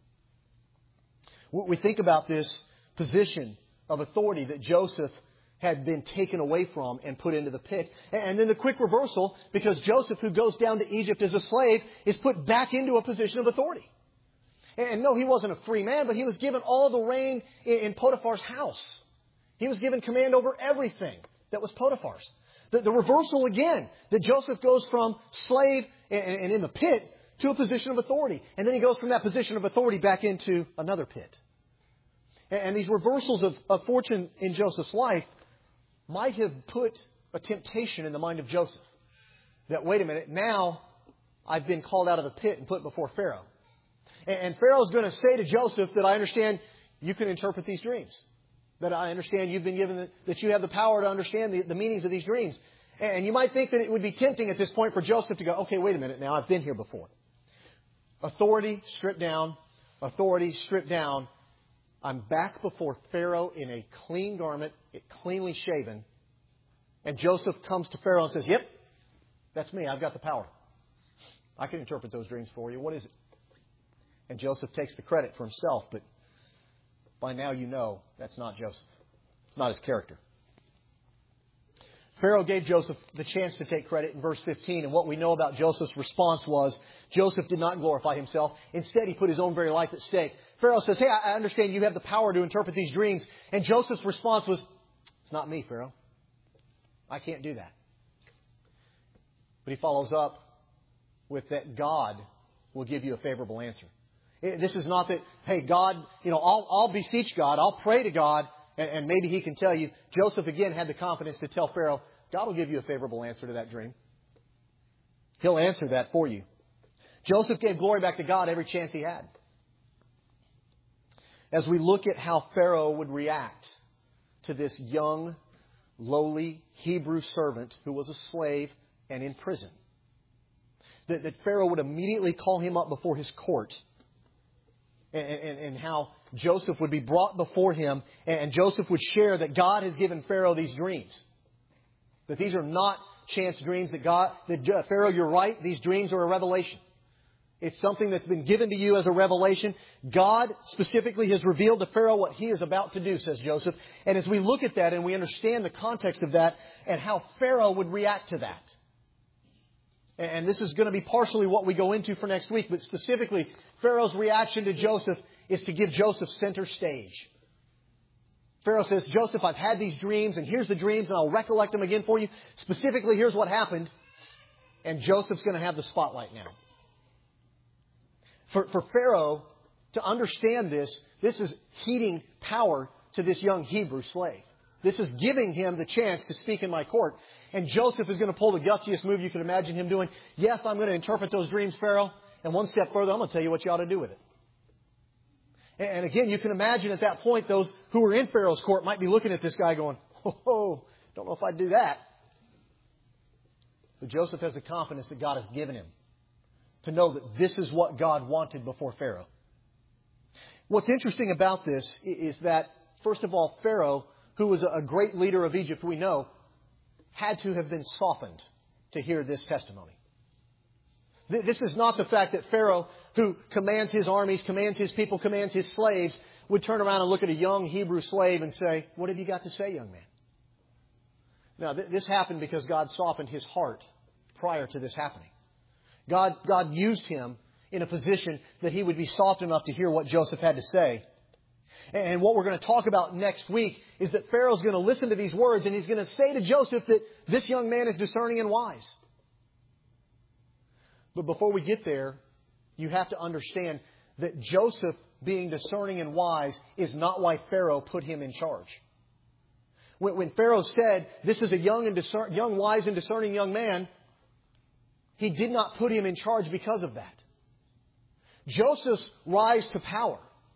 We think about this position of authority that Joseph had been taken away from and put into the pit. And then the quick reversal, because Joseph, who goes down to Egypt as a slave, is put back into a position of authority. And no, he wasn't a free man, but he was given all the reign in Potiphar's house. He was given command over everything that was Potiphar's. The, the reversal again, that Joseph goes from slave and, and in the pit to a position of authority. And then he goes from that position of authority back into another pit. And, and these reversals of, of fortune in Joseph's life might have put a temptation in the mind of Joseph. That, wait a minute, now I've been called out of the pit and put before Pharaoh. And, and Pharaoh's going to say to Joseph that I understand you can interpret these dreams. That I understand you've been given, the, that you have the power to understand the, the meanings of these dreams. And you might think that it would be tempting at this point for Joseph to go, okay, wait a minute now, I've been here before. Authority stripped down, authority stripped down. I'm back before Pharaoh in a clean garment, cleanly shaven. And Joseph comes to Pharaoh and says, yep, that's me. I've got the power. I can interpret those dreams for you. What is it? And Joseph takes the credit for himself, but by now you know that's not Joseph. It's not his character. Pharaoh gave Joseph the chance to take credit in verse fifteen. And what we know about Joseph's response was Joseph did not glorify himself. Instead, he put his own very life at stake. Pharaoh says, hey, I understand you have the power to interpret these dreams. And Joseph's response was, It's not me, Pharaoh. I can't do that. But he follows up with that God will give you a favorable answer. This is not that, hey, God, you know, I'll, I'll beseech God, I'll pray to God, and, and maybe He can tell you. Joseph, again, had the confidence to tell Pharaoh, God will give you a favorable answer to that dream. He'll answer that for you. Joseph gave glory back to God every chance he had. As we look at how Pharaoh would react to this young, lowly Hebrew servant who was a slave and in prison, that, that Pharaoh would immediately call him up before his court, and, and, and how Joseph would be brought before him, and Joseph would share that God has given Pharaoh these dreams. That these are not chance dreams, that God, that Pharaoh, you're right, these dreams are a revelation. It's something that's been given to you as a revelation. God specifically has revealed to Pharaoh what he is about to do, says Joseph. And as we look at that and we understand the context of that and how Pharaoh would react to that. And this is going to be partially what we go into for next week, but specifically Pharaoh's reaction to Joseph is to give Joseph center stage. Pharaoh says, Joseph, I've had these dreams, and here's the dreams, and I'll recollect them again for you. Specifically, here's what happened. And Joseph's going to have the spotlight now. For, for Pharaoh to understand this, this is heeding power to this young Hebrew slave. This is giving him the chance to speak in my court. And Joseph is going to pull the gutsiest move you can imagine him doing. Yes, I'm going to interpret those dreams, Pharaoh. And one step further, I'm going to tell you what you ought to do with it. And again, you can imagine at that point, those who are in Pharaoh's court might be looking at this guy going, oh, don't know if I'd do that. But Joseph has the confidence that God has given him to know that this is what God wanted before Pharaoh. What's interesting about this is that, first of all, Pharaoh, who was a great leader of Egypt, we know, had to have been softened to hear this testimony. This is not the fact that Pharaoh, who commands his armies, commands his people, commands his slaves, would turn around and look at a young Hebrew slave and say, what have you got to say, young man? Now, th- this happened because God softened his heart prior to this happening. God, God used him in a position that he would be soft enough to hear what Joseph had to say. And what we're going to talk about next week is that Pharaoh's going to listen to these words and he's going to say to Joseph that this young man is discerning and wise. But before we get there, you have to understand that Joseph being discerning and wise is not why Pharaoh put him in charge. When, when Pharaoh said, this is a young, and discern, young, wise and discerning young man, he did not put him in charge because of that. Joseph's rise to power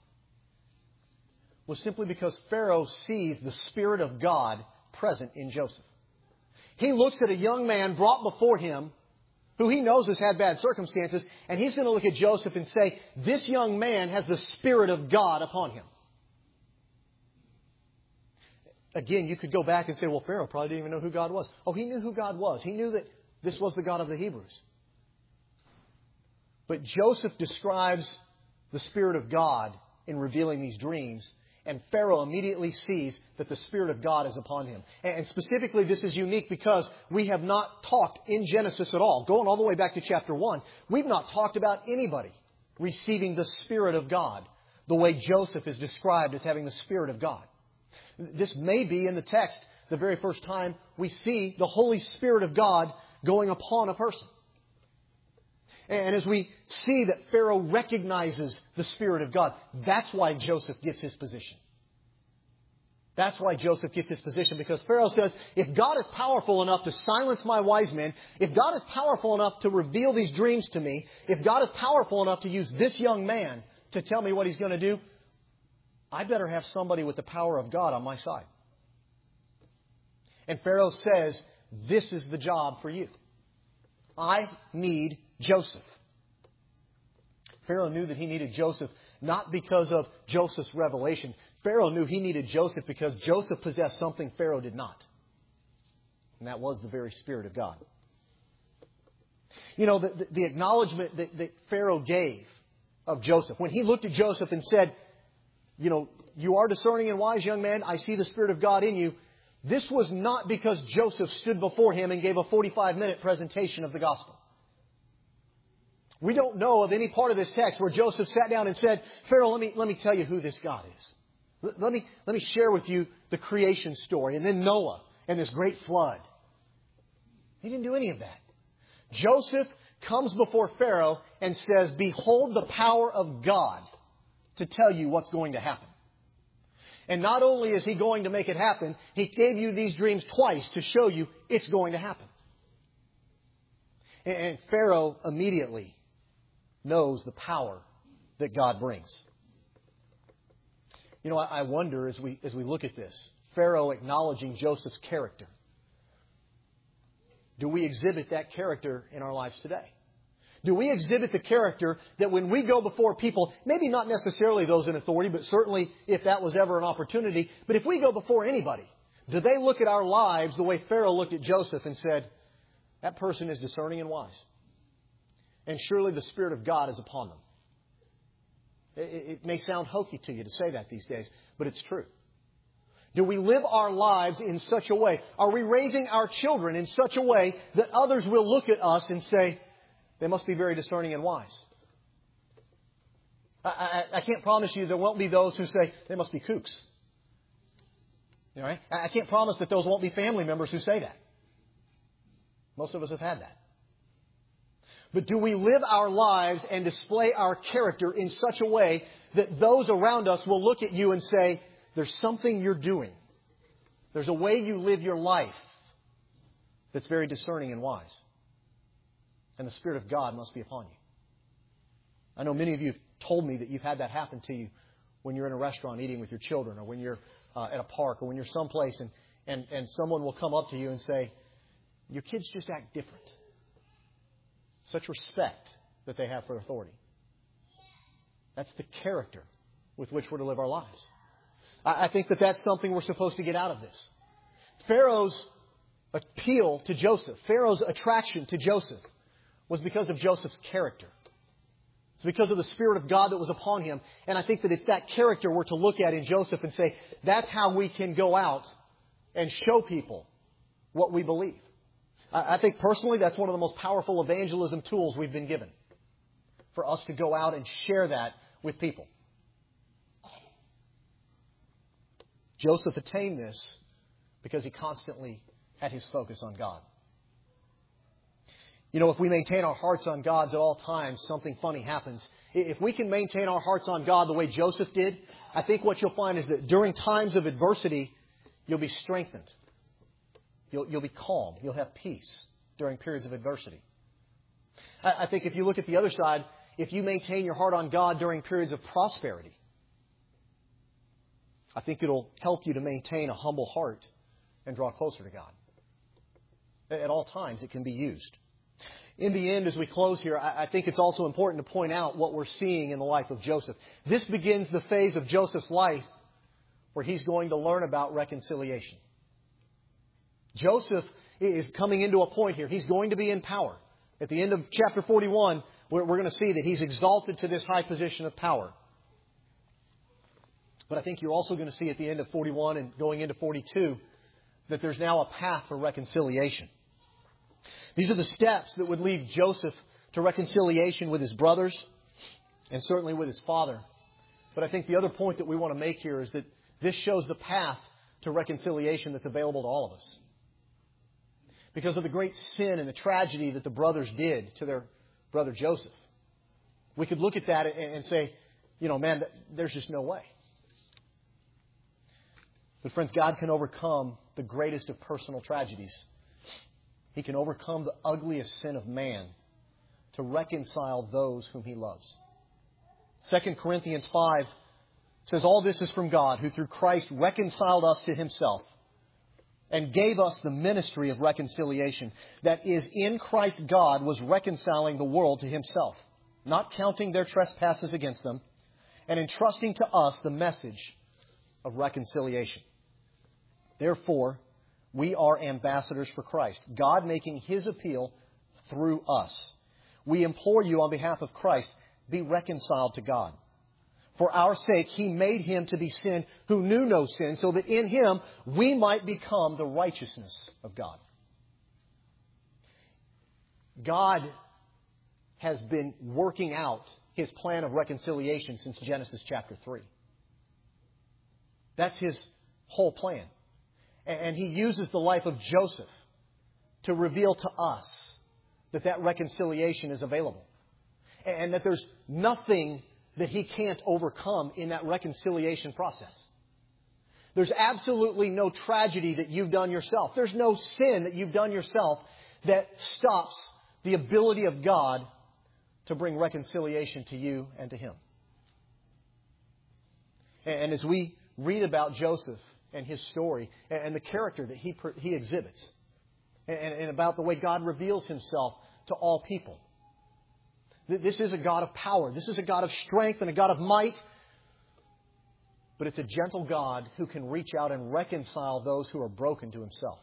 was simply because Pharaoh sees the Spirit of God present in Joseph. He looks at a young man brought before him who he knows has had bad circumstances, and he's going to look at Joseph and say, this young man has the Spirit of God upon him. Again, you could go back and say, well, Pharaoh probably didn't even know who God was. Oh, he knew who God was. He knew that this was the God of the Hebrews. But Joseph describes the Spirit of God in revealing these dreams, and Pharaoh immediately sees that the Spirit of God is upon him. And specifically, this is unique because we have not talked in Genesis at all. Going all the way back to chapter one, we've not talked about anybody receiving the Spirit of God the way Joseph is described as having the Spirit of God. This may be in the text the very first time we see the Holy Spirit of God going upon a person. And as we see that Pharaoh recognizes the Spirit of God, that's why Joseph gets his position. That's why Joseph gets his position, because Pharaoh says, if God is powerful enough to silence my wise men, if God is powerful enough to reveal these dreams to me, if God is powerful enough to use this young man to tell me what he's going to do, I better have somebody with the power of God on my side. And Pharaoh says, this is the job for you. I need Joseph. Pharaoh knew that he needed Joseph not because of Joseph's revelation. Pharaoh knew he needed Joseph because Joseph possessed something Pharaoh did not. And that was the very Spirit of God. You know, the, the, the acknowledgement that, that Pharaoh gave of Joseph, when he looked at Joseph and said, you know, you are discerning and wise, young man. I see the Spirit of God in you. This was not because Joseph stood before him and gave a forty-five minute presentation of the gospel. We don't know of any part of this text where Joseph sat down and said, Pharaoh, let me, let me tell you who this God is. Let me, let me share with you the creation story, and then Noah and this great flood. He didn't do any of that. Joseph comes before Pharaoh and says, behold the power of God to tell you what's going to happen. And not only is He going to make it happen, He gave you these dreams twice to show you it's going to happen. And Pharaoh immediately knows the power that God brings. You know, I wonder as we, as we look at this, Pharaoh acknowledging Joseph's character. Do we exhibit that character in our lives today? Do we exhibit the character that when we go before people, maybe not necessarily those in authority, but certainly if that was ever an opportunity, but if we go before anybody, do they look at our lives the way Pharaoh looked at Joseph and said, that person is discerning and wise, and surely the Spirit of God is upon them? It, it may sound hokey to you to say that these days, but it's true. Do we live our lives in such a way? Are we raising our children in such a way that others will look at us and say, they must be very discerning and wise? I, I, I can't promise you there won't be those who say, they must be kooks. You know, right? I can't promise that those won't be family members who say that. Most of us have had that. But do we live our lives and display our character in such a way that those around us will look at you and say, there's something you're doing. There's a way you live your life that's very discerning and wise. And the Spirit of God must be upon you. I know many of you have told me that you've had that happen to you when you're in a restaurant eating with your children, or when you're uh, at a park, or when you're someplace and, and, and someone will come up to you and say, your kids just act different. Such respect that they have for authority. That's the character with which we're to live our lives. I think that that's something we're supposed to get out of this. Pharaoh's appeal to Joseph, Pharaoh's attraction to Joseph, was because of Joseph's character. It's because of the Spirit of God that was upon him. And I think that it's that character we're to look at in Joseph and say, that's how we can go out and show people what we believe. I think personally that's one of the most powerful evangelism tools we've been given. For us to go out and share that with people. Joseph attained this because he constantly had his focus on God. You know, if we maintain our hearts on God at all times, something funny happens. If we can maintain our hearts on God the way Joseph did, I think what you'll find is that during times of adversity, you'll be strengthened. You'll, you'll be calm. You'll have peace during periods of adversity. I, I think if you look at the other side, if you maintain your heart on God during periods of prosperity, I think it'll help you to maintain a humble heart and draw closer to God. At all times, it can be used. In the end, as we close here, I think it's also important to point out what we're seeing in the life of Joseph. This begins the phase of Joseph's life where he's going to learn about reconciliation. Joseph is coming into a point here. He's going to be in power. At the end of chapter forty-one, we're going to see that he's exalted to this high position of power. But I think you're also going to see at the end of forty-one and going into forty-two that there's now a path for reconciliation. These are the steps that would lead Joseph to reconciliation with his brothers and certainly with his father. But I think the other point that we want to make here is that this shows the path to reconciliation that's available to all of us. Because of the great sin and the tragedy that the brothers did to their brother Joseph. We could look at that and say, you know, man, there's just no way. But friends, God can overcome the greatest of personal tragedies. He can overcome the ugliest sin of man to reconcile those whom He loves. Second Corinthians five says, all this is from God, who through Christ reconciled us to Himself and gave us the ministry of reconciliation. That is, in Christ God was reconciling the world to Himself, not counting their trespasses against them, and entrusting to us the message of reconciliation. Therefore, we are ambassadors for Christ, God making His appeal through us. We implore you on behalf of Christ, be reconciled to God. For our sake, He made Him to be sin who knew no sin, so that in Him we might become the righteousness of God. God has been working out His plan of reconciliation since Genesis chapter three. That's His whole plan. And He uses the life of Joseph to reveal to us that that reconciliation is available. And that there's nothing that He can't overcome in that reconciliation process. There's absolutely no tragedy that you've done yourself. There's no sin that you've done yourself that stops the ability of God to bring reconciliation to you and to Him. And as we read about Joseph and his story and the character that he he exhibits, and about the way God reveals Himself to all people, this is a God of power. This is a God of strength and a God of might. But it's a gentle God who can reach out and reconcile those who are broken to Himself.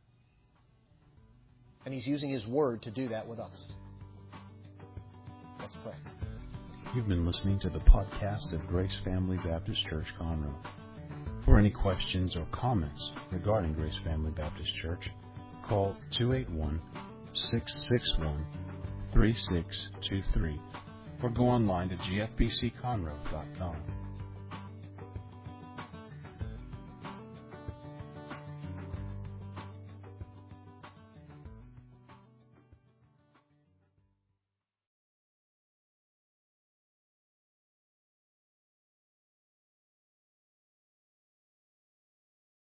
And He's using His Word to do that with us. Let's pray. You've been listening to the podcast of Grace Family Baptist Church, Conroe. For any questions or comments regarding Grace Family Baptist Church, call two eight one, six six one, three six two three or go online to g f b c conroe dot com.